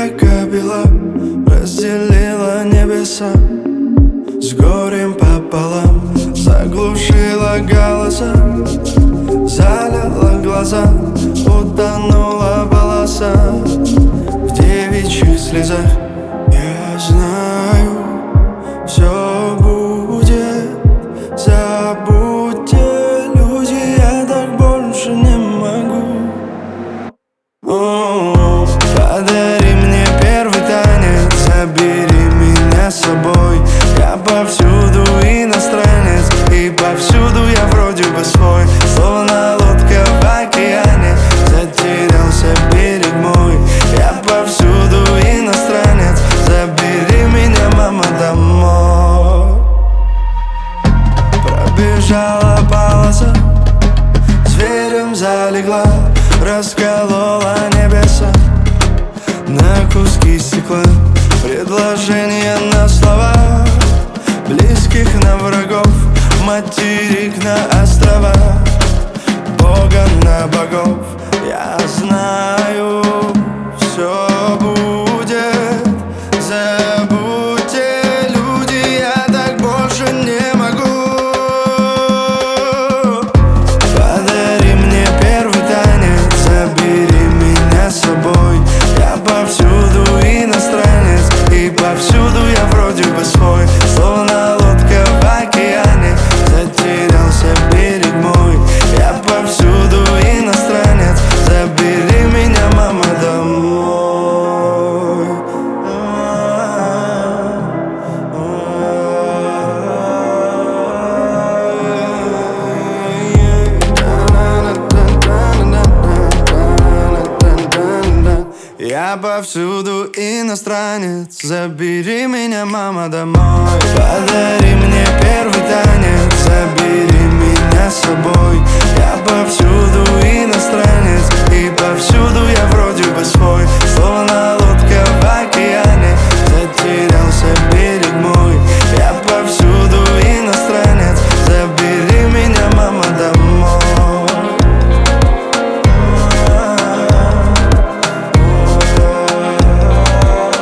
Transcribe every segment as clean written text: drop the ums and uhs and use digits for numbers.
капила разделила небеса с горем пополам, заглушила голоса, залила глаза, утонула полоса в девичьих слезах. Я знаю, все будет, забудьте, люди, я так больше не могу. Подари мне первый танец, забери меня с собой. Я повсюду иностранец, и повсюду я вроде бы свой. Словно лодка в океане, затерялся берег мой. Я повсюду иностранец, забери меня, мама, домой. Пробежала полоса, зверем залегла, расколола небеса на куски стекла. Предложения на слова, близких на врагов, материк на острова, Бога на богов. Я знаю, все будет, забудьте, люди, я так больше не могу. Подари мне первый танец, забери меня с собой. Я повсюду иностранец, и повсюду я вроде бы свой. Словно лодка в океане, затерялся берег мой. Я повсюду иностранец, забери меня, мама, домой. Я повсюду иностранец, забери меня, мама, домой. Подари мне первый танец, забери меня с собой. Я повсюду иностранец, и повсюду я вроде бы свой. Словно лодка в океане, затерялся берег мой. Я повсюду иностранец, забери меня, мама, домой.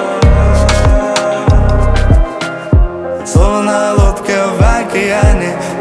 Словно лодка в океане,